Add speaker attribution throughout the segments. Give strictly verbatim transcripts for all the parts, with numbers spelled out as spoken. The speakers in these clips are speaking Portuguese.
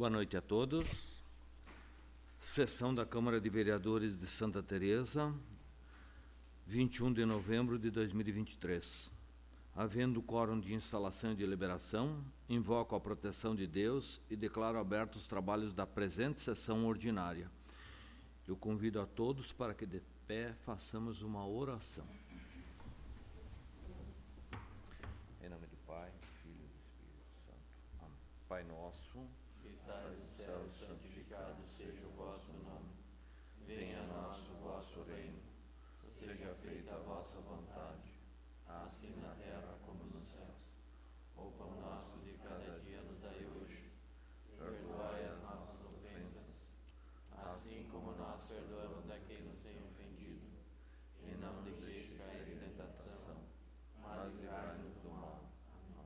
Speaker 1: Boa noite a todos. Sessão da Câmara de Vereadores de Santa Teresa, vinte e um de novembro de dois mil e vinte e três. Havendo quórum de instalação e de deliberação, invoco a proteção de Deus e declaro abertos os trabalhos da presente sessão ordinária. Eu convido a todos para que de pé façamos uma oração. Em nome do Pai, do Filho e do Espírito Santo. Amém. Pai nosso,
Speaker 2: que estais no céu, santificado seja o vosso nome. Venha a nós o vosso reino. Seja feita a vossa vontade, assim na terra como nos céus. O pão nosso de cada dia nos dai hoje. Perdoai as nossas ofensas, assim como nós perdoamos a quem nos tem ofendido. E não nos deixe cair em tentação, mas livrai-nos do mal. Amém.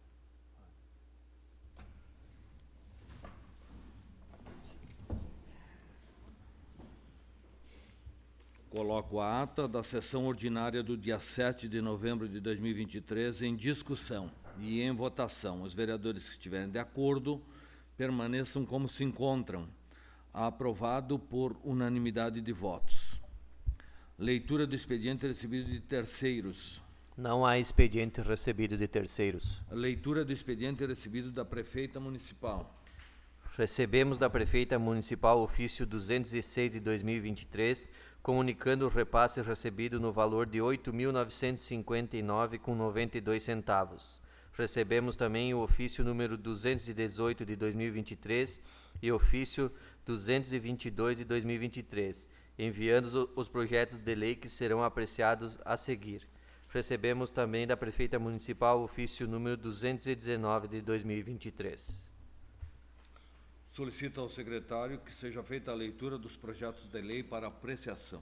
Speaker 1: Coloco a ata da sessão ordinária do dia sete de novembro de dois mil e vinte e três em discussão e em votação. Os vereadores que estiverem de acordo permaneçam como se encontram. Aprovado por unanimidade de votos. Leitura do expediente recebido de terceiros.
Speaker 3: Não há expediente recebido de terceiros.
Speaker 1: Leitura do expediente recebido da prefeita municipal.
Speaker 3: Recebemos da prefeita municipal o ofício duzentos e seis de dois mil e vinte e três, comunicando o repasse recebido no valor de oito mil novecentos e cinquenta e nove reais e noventa e dois centavos. Recebemos também o ofício número duzentos e dezoito de dois mil e vinte e três e ofício duzentos e vinte e dois de dois mil e vinte e três, enviando os projetos de lei que serão apreciados a seguir. Recebemos também da prefeita municipal o ofício número duzentos e dezenove de dois mil e vinte e três.
Speaker 1: Solicito ao secretário que seja feita a leitura dos projetos de lei para apreciação.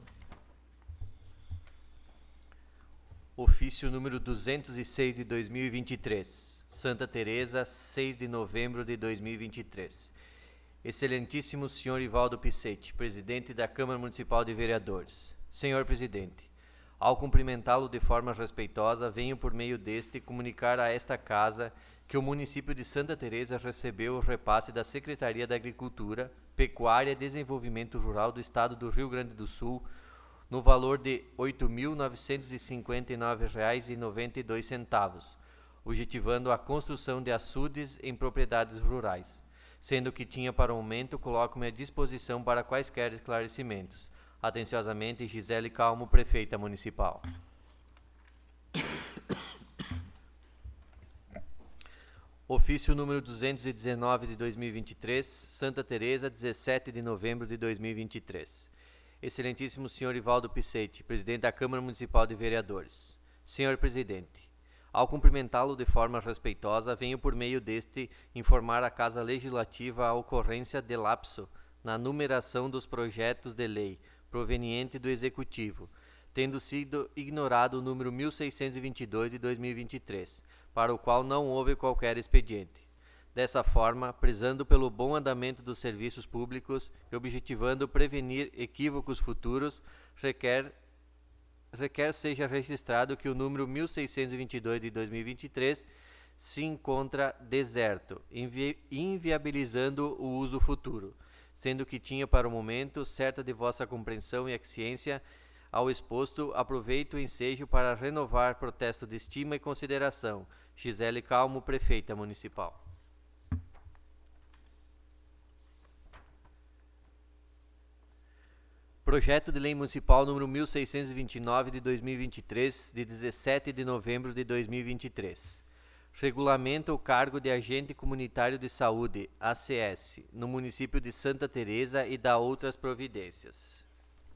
Speaker 3: Ofício número duzentos e seis de dois mil e vinte e três. Santa Teresa, seis de novembro de dois mil e vinte e três. Excelentíssimo senhor Ivaldo Picete, presidente da Câmara Municipal de Vereadores. Senhor presidente, ao cumprimentá-lo de forma respeitosa, venho por meio deste comunicar a esta casa que o município de Santa Teresa recebeu o repasse da Secretaria da Agricultura, Pecuária e Desenvolvimento Rural do Estado do Rio Grande do Sul, no valor de oito mil novecentos e cinquenta e nove reais e noventa e dois centavos, objetivando a construção de açudes em propriedades rurais. Sendo que tinha para o momento, coloco-me à disposição para quaisquer esclarecimentos. Atenciosamente, Gisele Calmo, prefeita municipal. Ofício número duzentos e dezenove de dois mil e vinte e três, Santa Teresa, dezessete de novembro de dois mil e vinte e três. Excelentíssimo senhor Ivaldo Picete, presidente da Câmara Municipal de Vereadores. Senhor presidente, ao cumprimentá-lo de forma respeitosa, venho por meio deste informar a Casa Legislativa a ocorrência de lapso na numeração dos projetos de lei proveniente do Executivo, tendo sido ignorado o número mil seiscentos e vinte e dois de dois mil e vinte e três, para o qual não houve qualquer expediente. Dessa forma, prezando pelo bom andamento dos serviços públicos e objetivando prevenir equívocos futuros, requer requer seja registrado que o número mil seiscentos e vinte e dois de dois mil e vinte e três se encontra deserto, invi inviabilizando o uso futuro, sendo que tinha para o momento certa de vossa compreensão e aquiescência ao exposto, aproveito o ensejo para renovar protesto de estima e consideração. Gisele Calmo, prefeita municipal. Projeto de Lei Municipal número mil seiscentos e vinte e nove de dois mil e vinte e três, de dezessete de novembro de dois mil e vinte e três. Regulamenta o cargo de Agente Comunitário de Saúde, A C S, no município de Santa Teresa e dá outras providências.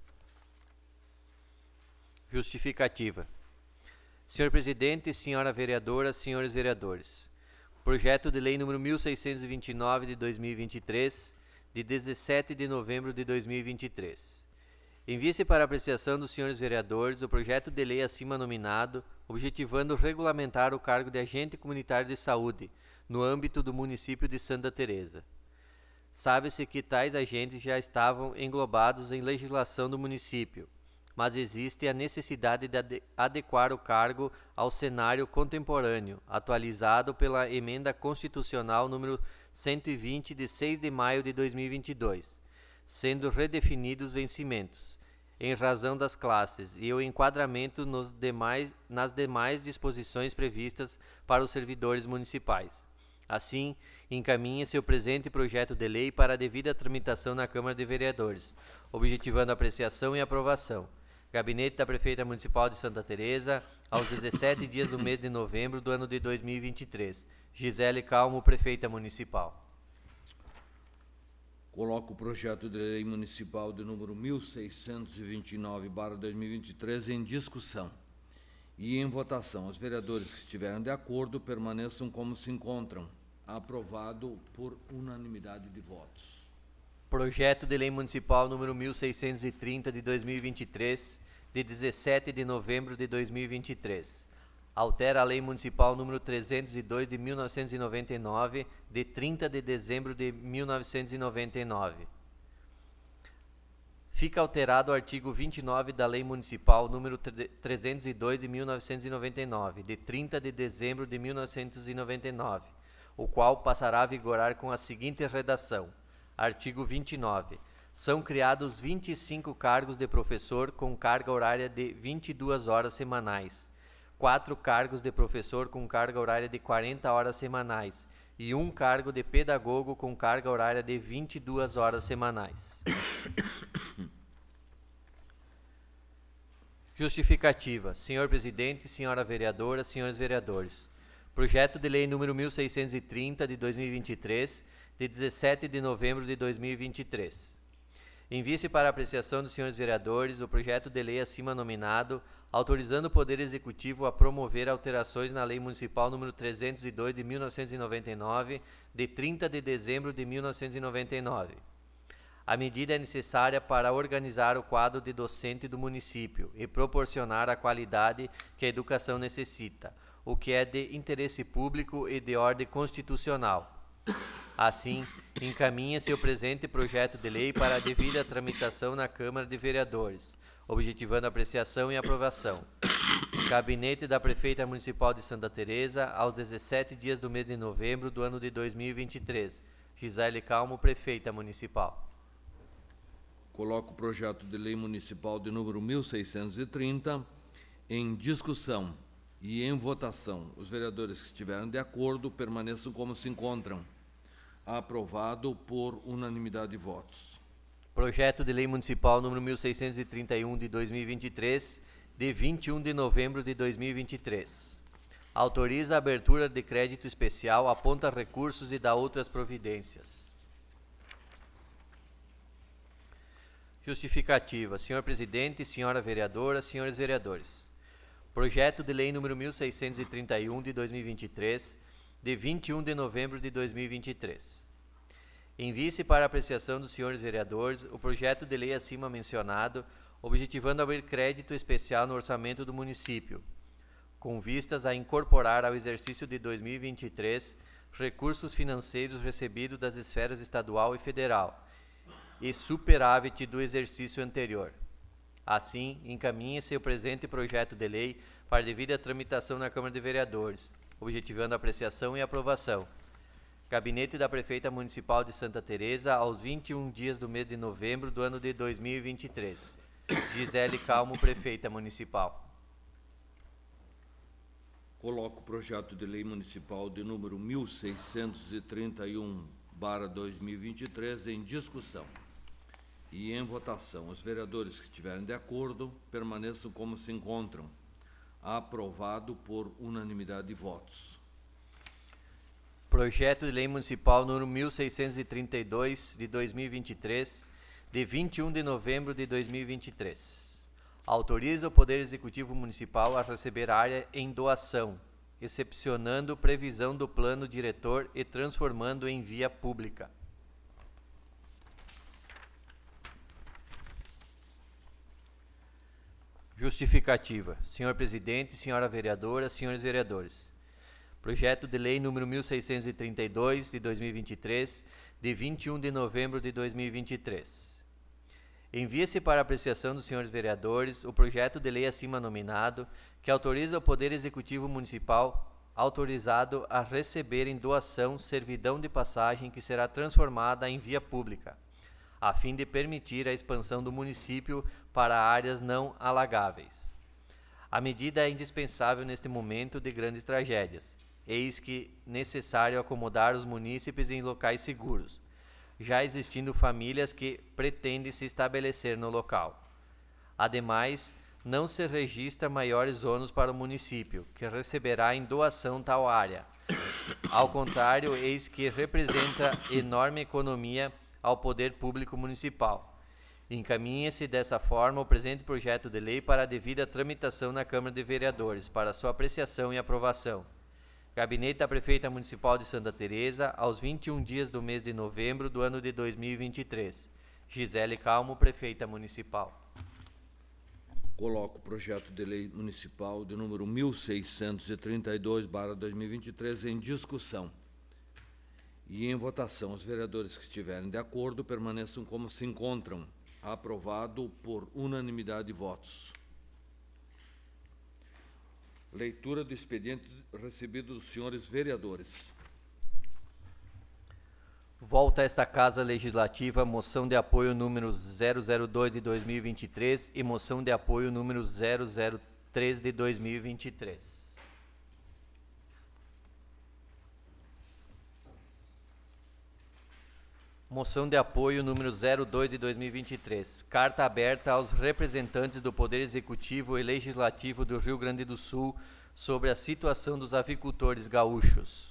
Speaker 3: Justificativa. Senhor presidente, senhora vereadora, senhores vereadores. Projeto de Lei número mil seiscentos e vinte e nove de dois mil e vinte e três, de dezessete de novembro de dois mil e vinte e três. Envie-se para apreciação dos senhores vereadores o projeto de lei acima nominado, objetivando regulamentar o cargo de agente comunitário de saúde no âmbito do município de Santa Teresa. Sabe-se que tais agentes já estavam englobados em legislação do município, mas existe a necessidade de ade- adequar o cargo ao cenário contemporâneo, atualizado pela Emenda Constitucional número cento e vinte, de seis de maio de dois mil e vinte e dois, sendo redefinidos os vencimentos, em razão das classes, e o enquadramento nos demais, nas demais disposições previstas para os servidores municipais. Assim, encaminha-se o presente projeto de lei para a devida tramitação na Câmara de Vereadores, objetivando apreciação e aprovação. Gabinete da Prefeita Municipal de Santa Teresa, aos dezessete dias do mês de novembro do ano de dois mil e vinte e três. Gisele Calmo, Prefeita Municipal.
Speaker 1: Coloco o projeto de lei municipal de número mil seiscentos e vinte e nove barra dois mil e vinte e três em discussão e em votação. Os vereadores que estiverem de acordo permaneçam como se encontram. Aprovado por unanimidade de votos.
Speaker 3: Projeto de Lei Municipal número mil seiscentos e trinta de dois mil e vinte e três, de dezessete de novembro de dois mil e vinte e três. Altera a Lei Municipal número trezentos e dois de mil novecentos e noventa e nove, de trinta de dezembro de mil novecentos e noventa e nove. Fica alterado o artigo vinte e nove da Lei Municipal número trezentos e dois de mil novecentos e noventa e nove, de trinta de dezembro de mil novecentos e noventa e nove, o qual passará a vigorar com a seguinte redação. Artigo vinte e nove. São criados vinte e cinco cargos de professor com carga horária de vinte e duas horas semanais, quatro cargos de professor com carga horária de quarenta horas semanais e um cargo de pedagogo com carga horária de vinte e duas horas semanais. Justificativa. Senhor Presidente, Senhora Vereadora, Senhores Vereadores. Projeto de Lei número mil seiscentos e trinta de dois mil e vinte e três, de dezessete de novembro de dois mil e vinte e três. Envie-se para apreciação dos senhores vereadores o projeto de lei acima nominado, autorizando o Poder Executivo a promover alterações na Lei Municipal número trezentos e dois de mil novecentos e noventa e nove, de trinta de dezembro de mil novecentos e noventa e nove. A medida é necessária para organizar o quadro de docente do município e proporcionar a qualidade que a educação necessita, o que é de interesse público e de ordem constitucional. Assim, encaminha-se o presente projeto de lei para a devida tramitação na Câmara de Vereadores, objetivando apreciação e aprovação. Gabinete da Prefeita Municipal de Santa Teresa, aos dezessete dias do mês de novembro do ano de dois mil e vinte e três. Gisele Calmo, Prefeita Municipal.
Speaker 1: Coloco o projeto de lei municipal de número mil seiscentos e trinta em discussão e em votação. Os vereadores que estiverem de acordo permaneçam como se encontram. Aprovado por unanimidade de votos.
Speaker 3: Projeto de Lei Municipal número mil seiscentos e trinta e um de dois mil e vinte e três, de vinte e um de novembro de dois mil e vinte e três. Autoriza a abertura de crédito especial, aponta recursos e dá outras providências. Justificativa. Senhor Presidente, Senhora Vereadora, Senhores Vereadores. Projeto de Lei número mil seiscentos e trinta e um de dois mil e vinte e três, de vinte e um de novembro de dois mil e vinte e três. Envie-se para apreciação dos senhores vereadores o projeto de lei acima mencionado, objetivando abrir crédito especial no orçamento do município, com vistas a incorporar ao exercício de dois mil e vinte e três recursos financeiros recebidos das esferas estadual e federal e superávit do exercício anterior. Assim, encaminha-se o presente projeto de lei para devida tramitação na Câmara de Vereadores, objetivando apreciação e aprovação. Gabinete da Prefeita Municipal de Santa Teresa, aos vinte e um dias do mês de novembro do ano de dois mil e vinte e três. Gisele Calmo, Prefeita Municipal.
Speaker 1: Coloco o projeto de lei municipal de número mil seiscentos e trinta e um barra dois mil e vinte e três em discussão e em votação. Os vereadores que estiverem de acordo permaneçam como se encontram. Aprovado por unanimidade de votos.
Speaker 3: Projeto de Lei Municipal número mil seiscentos e trinta e dois de dois mil e vinte e três, de vinte e um de novembro de dois mil e vinte e três. Autoriza o Poder Executivo Municipal a receber área em doação, excepcionando previsão do plano diretor e transformando em via pública. Justificativa. Senhor Presidente, Senhora Vereadora, Senhores Vereadores. Projeto de Lei número mil seiscentos e trinta e dois, de dois mil e vinte e três, de vinte e um de novembro de dois mil e vinte e três. Envia-se para apreciação dos senhores vereadores o projeto de lei acima nominado, que autoriza o Poder Executivo Municipal autorizado a receber em doação servidão de passagem que será transformada em via pública, a fim de permitir a expansão do município para áreas não alagáveis. A medida é indispensável neste momento de grandes tragédias, eis que necessário acomodar os munícipes em locais seguros, já existindo famílias que pretendem se estabelecer no local. Ademais, não se registra maiores ônus para o município, que receberá em doação tal área. Ao contrário, eis que representa enorme economia ao poder público municipal. Encaminha-se dessa forma o presente projeto de lei para a devida tramitação na Câmara de Vereadores, para sua apreciação e aprovação. Gabinete da Prefeita Municipal de Santa Teresa, aos vinte e um dias do mês de novembro do ano de dois mil e vinte e três. Gisele Calmo, Prefeita Municipal.
Speaker 1: Coloco o projeto de lei municipal de número mil seiscentos e trinta e dois barra dois mil e vinte e três em discussão. E em votação, os vereadores que estiverem de acordo permaneçam como se encontram. Aprovado por unanimidade de votos. Leitura do expediente recebido dos senhores vereadores.
Speaker 3: Volta a esta Casa Legislativa moção de apoio número zero zero dois de dois mil e vinte e três e moção de apoio número zero zero três de dois mil e vinte e três. Moção de apoio número zero dois de dois mil e vinte e três. Carta aberta aos representantes do Poder Executivo e Legislativo do Rio Grande do Sul sobre a situação dos avicultores gaúchos.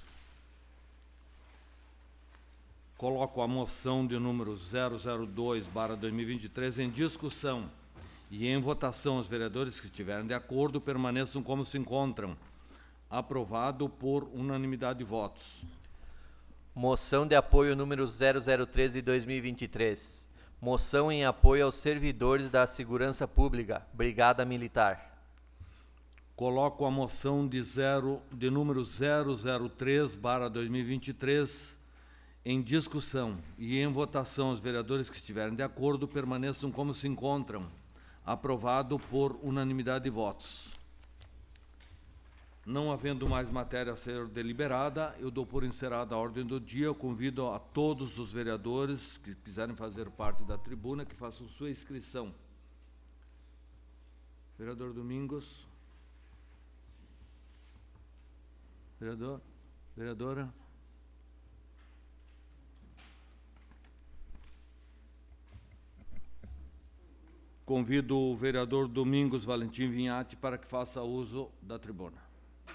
Speaker 1: Coloco a moção de número zero zero dois barra dois mil e vinte e três em discussão e em votação. Os vereadores que estiverem de acordo permaneçam como se encontram. Aprovado por unanimidade de votos.
Speaker 3: Moção de apoio número zero zero três de dois mil e vinte e três. Moção em apoio aos servidores da Segurança Pública, Brigada Militar.
Speaker 1: Coloco a moção de, zero, de número zero zero três barra dois mil e vinte e três em discussão e em votação. Os vereadores que estiverem de acordo permaneçam como se encontram. Aprovado por unanimidade de votos. Não havendo mais matéria a ser deliberada, eu dou por encerrada a ordem do dia. Eu convido a todos os vereadores que quiserem fazer parte da tribuna que façam sua inscrição. Vereador Domingos. Vereador? Vereadora? Convido o vereador Domingos Valentim Vinhati para que faça uso da tribuna.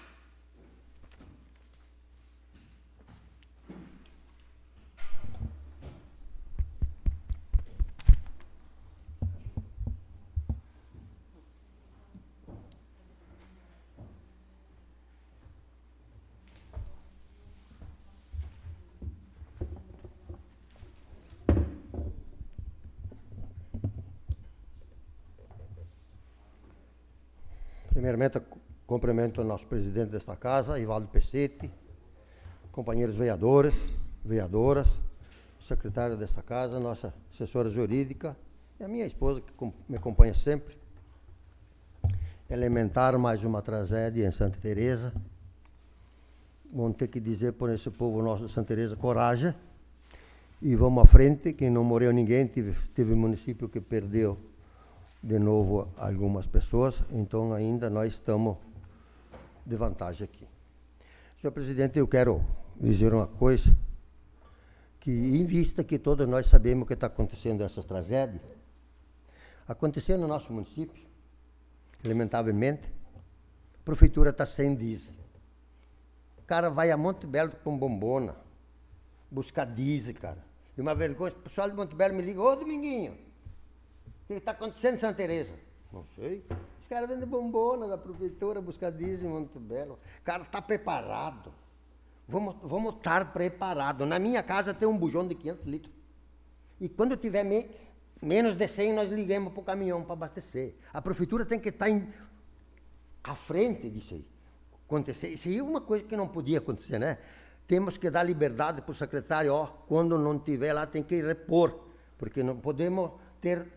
Speaker 4: Primeiramente, cumprimento o nosso presidente desta casa, Ivaldo Pecete, companheiros vereadores, vereadoras, secretária desta casa, nossa assessora jurídica e a minha esposa, que me acompanha sempre. Elementar mais uma tragédia em Santa Teresa. Vamos ter que dizer por esse povo nosso de Santa Teresa, coragem. E vamos à frente, que não morreu ninguém, teve, teve município que perdeu de novo algumas pessoas, então ainda nós estamos de vantagem aqui. Senhor presidente, eu quero dizer uma coisa, que em vista que todos nós sabemos o que está acontecendo essas tragédias, acontecendo no nosso município, lamentavelmente, a prefeitura está sem diesel. O cara vai a Monte Belo com bombona, buscar diesel, cara. E uma vergonha, o pessoal de Monte Belo me liga, ô Dominguinho, o que está acontecendo em Santa Teresa? Não sei. Os caras vendem bombona da prefeitura, buscar diesel em Monte Belo. O cara está preparado. Vamos, vamos estar preparados. Na minha casa tem um bujão de quinhentos litros. E quando tiver me, menos de cem, nós ligamos para o caminhão para abastecer. A prefeitura tem que estar em, à frente disso aí. Acontecer. Isso aí é uma coisa que não podia acontecer, né? Temos que dar liberdade para o secretário, ó, quando não tiver lá tem que repor, porque não podemos ter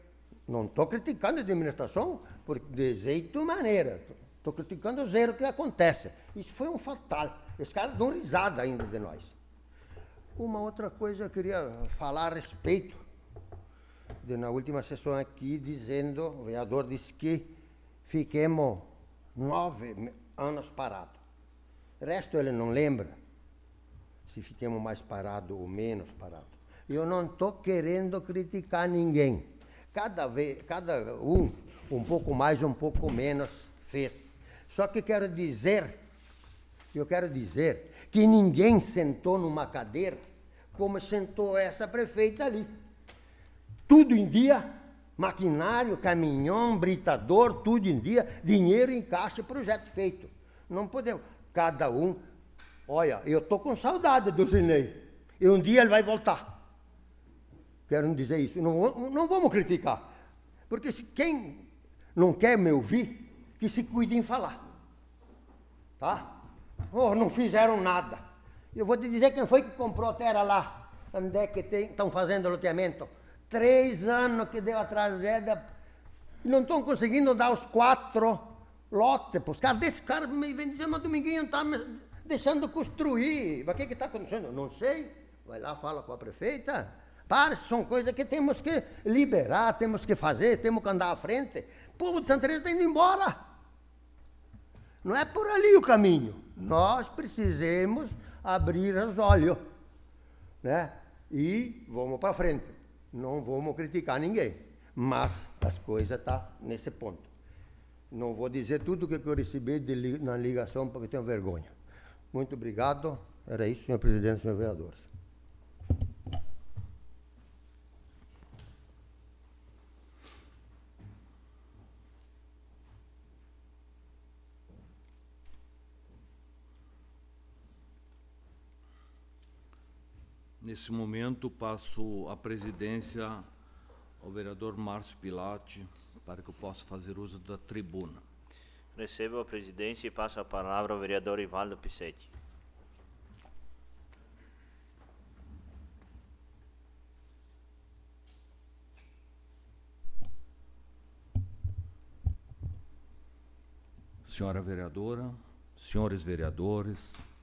Speaker 4: Não estou criticando a administração por, de jeito e maneira. Estou criticando os erros que acontecem. Isso foi um fatal. Os caras dão risada ainda de nós. Uma outra coisa eu queria falar a respeito. De, na última sessão aqui, dizendo, o vereador disse que fiquemos nove anos parados. O resto ele não lembra se fiquemos mais parados ou menos parados. Eu não estou querendo criticar ninguém. Cada, vez, cada um, um pouco mais, um pouco menos, fez. Só que quero dizer, eu quero dizer que ninguém sentou numa cadeira como sentou essa prefeita ali. Tudo em dia, maquinário, caminhão, britador, tudo em dia, dinheiro em caixa, projeto feito. Não podemos, cada um, olha, eu estou com saudade do Zinei, e um dia ele vai voltar. Quero dizer isso, não, não vamos criticar, porque se quem não quer me ouvir, que se cuide em falar, tá? Oh, não fizeram nada. Eu vou te dizer quem foi que comprou a terra lá, onde é que estão fazendo loteamento. Três anos que deu a tragédia, e não estão conseguindo dar os quatro lotes para os caras. Desse cara me vem dizer, mas Dominguinho está me deixando construir. Mas o que está acontecendo? Não sei. Vai lá, fala com a prefeita. Para, são coisas que temos que liberar, temos que fazer, temos que andar à frente. O povo de Santa Teresa está indo embora. Não é por ali o caminho. Nós precisamos abrir os olhos, né? E vamos para frente. Não vamos criticar ninguém, mas as coisas estão nesse ponto. Não vou dizer tudo o que eu recebi de li na ligação, porque tenho vergonha. Muito obrigado. Era isso, senhor presidente e senhor vereadores.
Speaker 1: Nesse momento, passo a presidência ao vereador Márcio Pilati, para que eu possa fazer uso da tribuna.
Speaker 5: Recebo a presidência e passo a palavra ao vereador Ivaldo Picchetti.
Speaker 1: Senhora vereadora, senhores vereadores,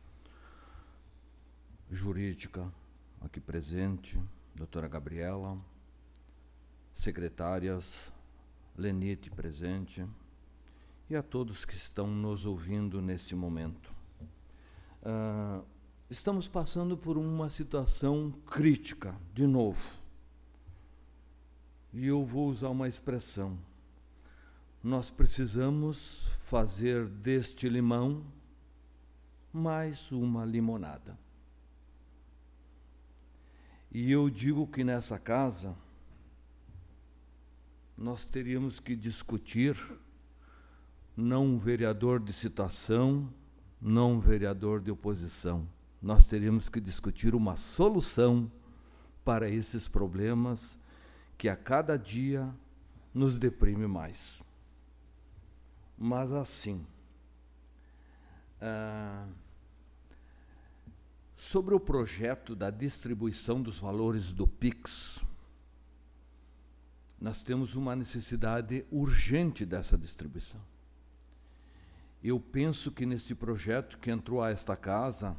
Speaker 1: jurídica aqui presente, doutora Gabriela, secretárias, Lenite presente, e a todos que estão nos ouvindo nesse momento. Uh, estamos passando por uma situação crítica, de novo. E eu vou usar uma expressão. Nós precisamos fazer deste limão mais uma limonada. E eu digo que nessa casa nós teríamos que discutir, não um vereador de situação, não um vereador de oposição. Nós teríamos que discutir uma solução para esses problemas que a cada dia nos deprime mais. Mas assim, ah, sobre o projeto da distribuição dos valores do Pix, nós temos uma necessidade urgente dessa distribuição. Eu penso que neste projeto que entrou a esta casa,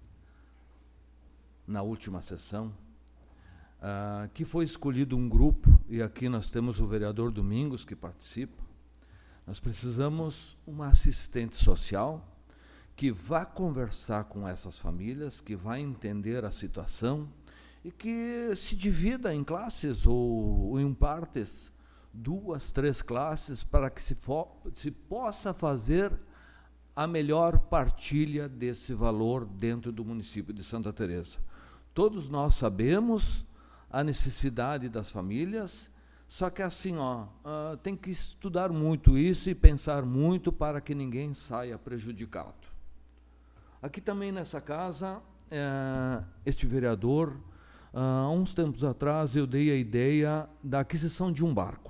Speaker 1: na última sessão, uh, que foi escolhido um grupo, e aqui nós temos o vereador Domingos que participa, nós precisamos uma assistente social que vá conversar com essas famílias, que vá entender a situação e que se divida em classes ou, ou em partes, duas, três classes, para que se, for, se possa fazer a melhor partilha desse valor dentro do município de Santa Teresa. Todos nós sabemos a necessidade das famílias, só que assim, ó, uh, tem que estudar muito isso e pensar muito para que ninguém saia prejudicado. Aqui também nessa casa, uh, este vereador, uh, há uns tempos atrás eu dei a ideia da aquisição de um barco.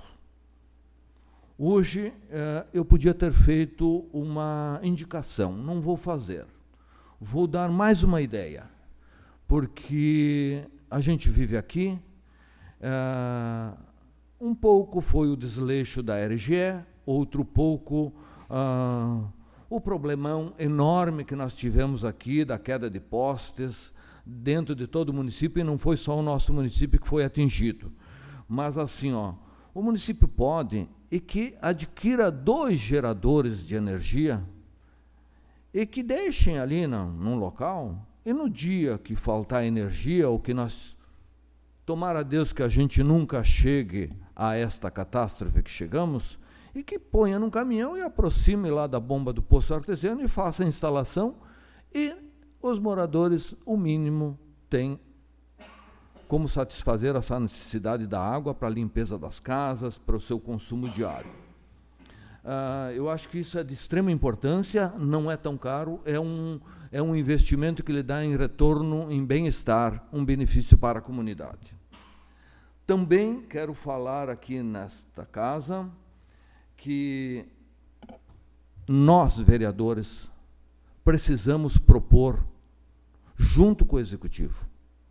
Speaker 1: Hoje uh, eu podia ter feito uma indicação, não vou fazer. Vou dar mais uma ideia, porque a gente vive aqui, uh, um pouco foi o desleixo da R G E, outro pouco ah, o problemão enorme que nós tivemos aqui da queda de postes dentro de todo o município, e não foi só o nosso município que foi atingido. Mas assim, ó, o município pode e que adquira dois geradores de energia e que deixem ali na, num local, e no dia que faltar energia, ou que nós, tomara a Deus que a gente nunca chegue a esta catástrofe que chegamos, e que ponha num caminhão e aproxime lá da bomba do poço artesiano e faça a instalação, e os moradores, o mínimo, têm como satisfazer essa necessidade da água para a limpeza das casas, para o seu consumo diário. Uh, eu acho que isso é de extrema importância, não é tão caro, é um, é um investimento que lhe dá em retorno, em bem-estar, um benefício para a comunidade. Também quero falar aqui nesta casa que nós, vereadores, precisamos propor, junto com o Executivo,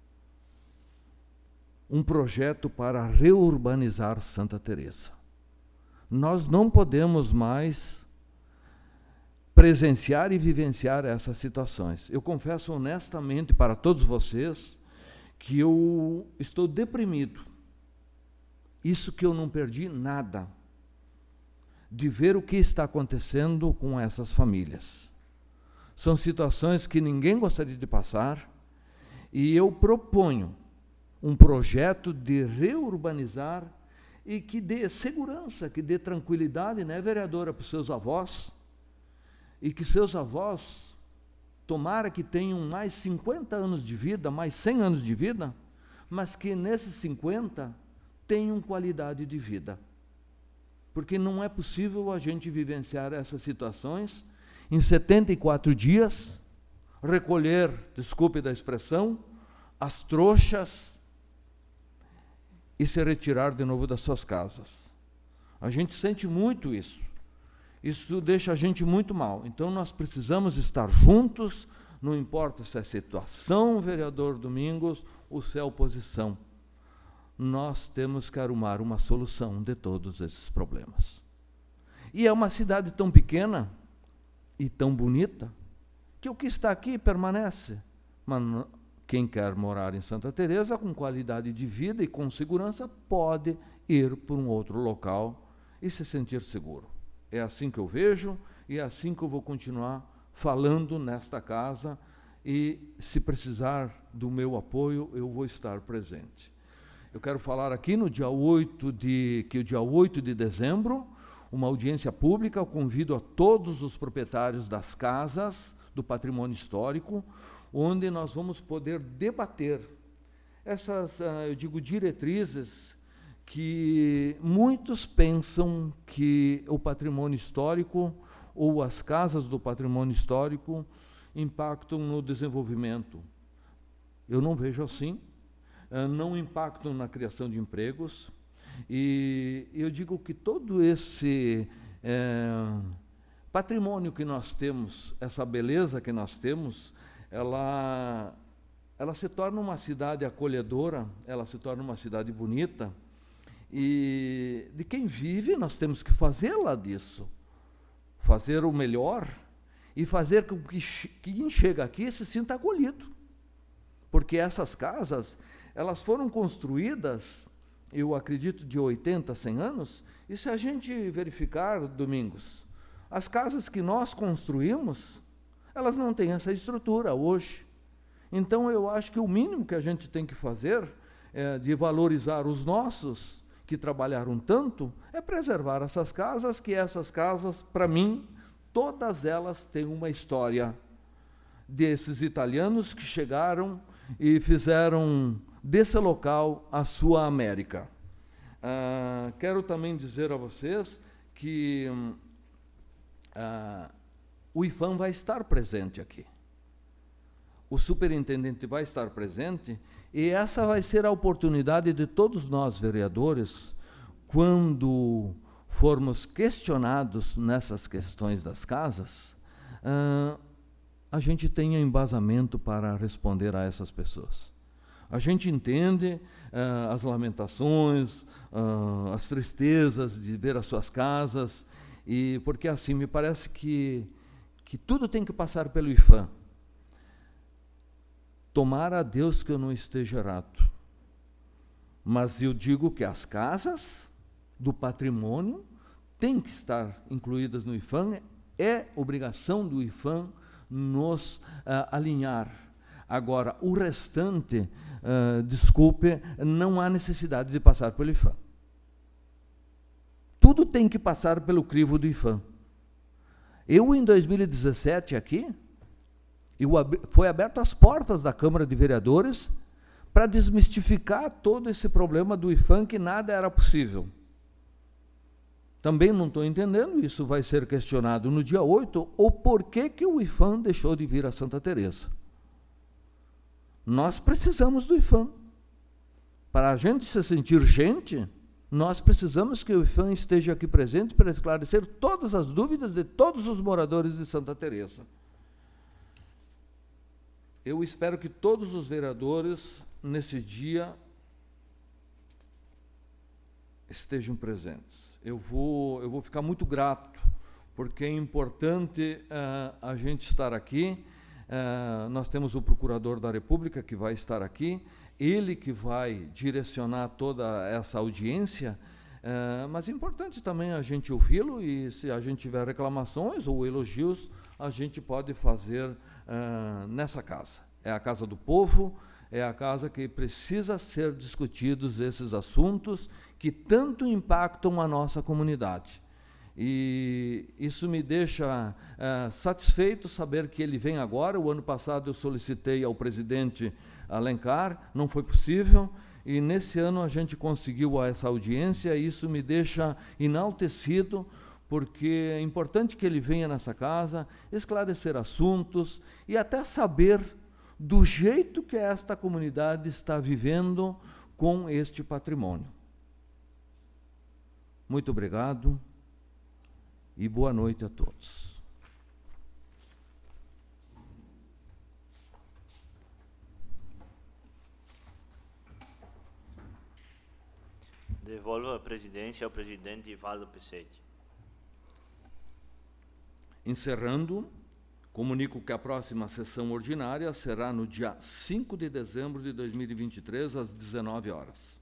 Speaker 1: um projeto para reurbanizar Santa Teresa. Nós não podemos mais presenciar e vivenciar essas situações. Eu confesso honestamente para todos vocês que eu estou deprimido. Isso que eu não perdi nada de ver o que está acontecendo com essas famílias. São situações que ninguém gostaria de passar, e eu proponho um projeto de reurbanizar e que dê segurança, que dê tranquilidade, né, vereadora, para os seus avós, e que seus avós, tomara que tenham mais cinquenta anos de vida, mais cem anos de vida, mas que nesses cinquenta tenham qualidade de vida. Porque não é possível a gente vivenciar essas situações em setenta e quatro dias, recolher, desculpe da expressão, as trouxas e se retirar de novo das suas casas. A gente sente muito isso. Isso deixa a gente muito mal. Então, nós precisamos estar juntos, não importa se é situação, vereador Domingos, ou se é oposição. Nós temos que arrumar uma solução de todos esses problemas. E é uma cidade tão pequena e tão bonita, que o que está aqui permanece. Mas quem quer morar em Santa Teresa com qualidade de vida e com segurança pode ir para um outro local e se sentir seguro. É assim que eu vejo e é assim que eu vou continuar falando nesta casa, e se precisar do meu apoio, eu vou estar presente. Eu quero falar aqui no dia oito de, que o dia oito de dezembro, uma audiência pública, eu convido a todos os proprietários das casas do patrimônio histórico, onde nós vamos poder debater essas, eu digo, diretrizes que muitos pensam que o patrimônio histórico ou as casas do patrimônio histórico impactam no desenvolvimento. Eu não vejo assim, não impactam na criação de empregos, e eu digo que todo esse é, patrimônio que nós temos, essa beleza que nós temos, ela, ela se torna uma cidade acolhedora, ela se torna uma cidade bonita, e de quem vive nós temos que fazer lá disso, fazer o melhor e fazer com que quem chega aqui se sinta acolhido, porque essas casas, elas foram construídas, eu acredito, de oitenta, cem anos, e se a gente verificar, Domingos, as casas que nós construímos, elas não têm essa estrutura hoje. Então, eu acho que o mínimo que a gente tem que fazer é de valorizar os nossos, que trabalharam tanto, é preservar essas casas, que essas casas, para mim, todas elas têm uma história desses italianos que chegaram e fizeram desse local a sua América. Ah, quero também dizer a vocês que ah, o IPHAM vai estar presente aqui. O superintendente vai estar presente, e essa vai ser a oportunidade de todos nós, vereadores, quando formos questionados nessas questões das casas, ah, a gente tenha embasamento para responder a essas pessoas. A gente entende uh, as lamentações, uh, as tristezas de ver as suas casas, e porque assim, me parece que, que tudo tem que passar pelo I F A M. Tomara a Deus que eu não esteja errado, mas eu digo que as casas do patrimônio têm que estar incluídas no I F A M, é obrigação do I F A M nos uh, alinhar. Agora, o restante, uh, desculpe, não há necessidade de passar pelo I F A M. Tudo tem que passar pelo crivo do I F A M. Eu, em dois mil e dezessete, aqui, eu ab- foi aberto as portas da Câmara de Vereadores para desmistificar todo esse problema do I F A M, que nada era possível. Também não estou entendendo, isso vai ser questionado no dia oito, o porquê que o I F A M deixou de vir a Santa Teresa. Nós precisamos do I F A M. Para a gente se sentir gente, nós precisamos que o I F A M esteja aqui presente para esclarecer todas as dúvidas de todos os moradores de Santa Teresa. Eu espero que todos os vereadores, nesse dia, estejam presentes. Eu vou, eu vou ficar muito grato, porque é importante uh, a gente estar aqui. Uh, nós temos o Procurador da República que vai estar aqui, ele que vai direcionar toda essa audiência, uh, mas é importante também a gente ouvi-lo, e se a gente tiver reclamações ou elogios, a gente pode fazer uh, nessa casa. É a casa do povo, é a casa que precisa ser discutidos esses assuntos que tanto impactam a nossa comunidade. E isso me deixa uh, satisfeito saber que ele vem agora. O ano passado eu solicitei ao presidente Alencar, não foi possível, e nesse ano a gente conseguiu essa audiência, e isso me deixa enaltecido, porque é importante que ele venha nessa casa, esclarecer assuntos e até saber do jeito que esta comunidade está vivendo com este patrimônio. Muito obrigado e boa noite a todos.
Speaker 5: Devolvo a presidência ao presidente Ivaldo Picchetti.
Speaker 1: Encerrando, comunico que a próxima sessão ordinária será no dia cinco de dezembro de dois mil e vinte e três, às dezenove horas.